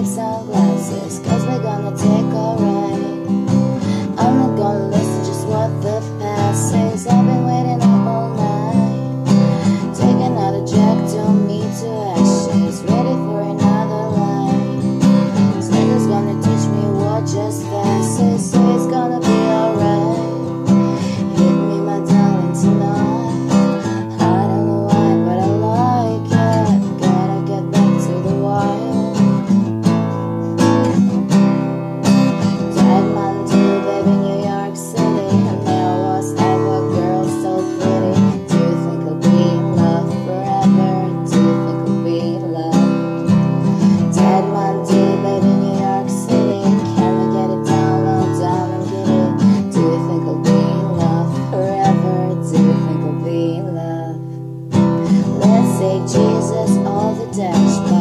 sunglasses, cause we're gonna take a ride. I'm not gonna listen just what the past says. I've been waiting up all night, taking out a jack, turn me to ashes, ready for another life. This nigga's gonna teach me what just passes, so it's gonna be alright. Hit me, my darling, tonight. I don't know why, but I like it. Gotta get back to the wild. Dead man to baby, New York City. And there was ever a girl so pretty. Do you think I'll be in love forever? Do you think I'll be in love? Dead man to baby, New York City. Can we get it down, low down and get it? Do you think I'll be in love forever? Do you think I'll be in love? Let's say Jesus all the dash.